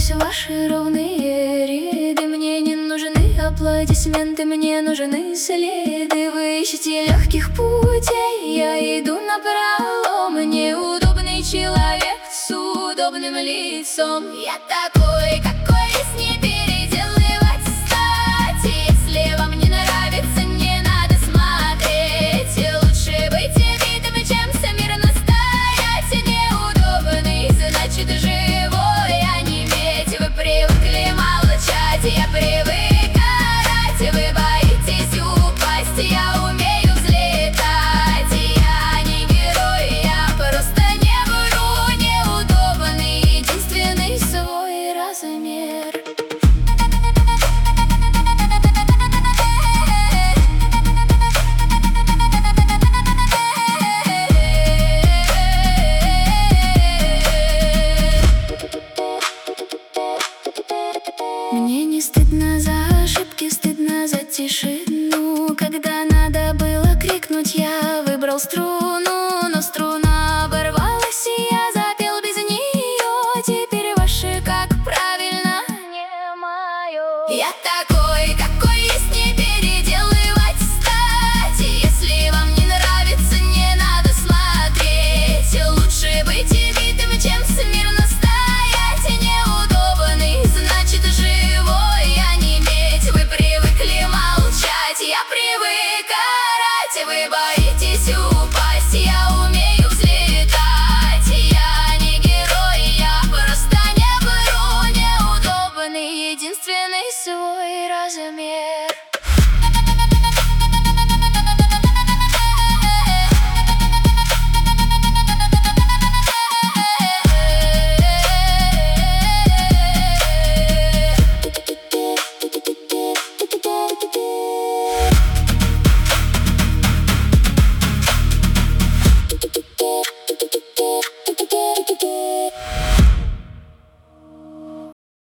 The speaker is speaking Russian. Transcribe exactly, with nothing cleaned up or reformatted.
выстроилась в ваши ровные ряды. Мне не нужны аплодисменты, мне нужны следы. Вы ищете легких путей, я иду напролом. Неудобный человек с удобным лицом. Я такой, как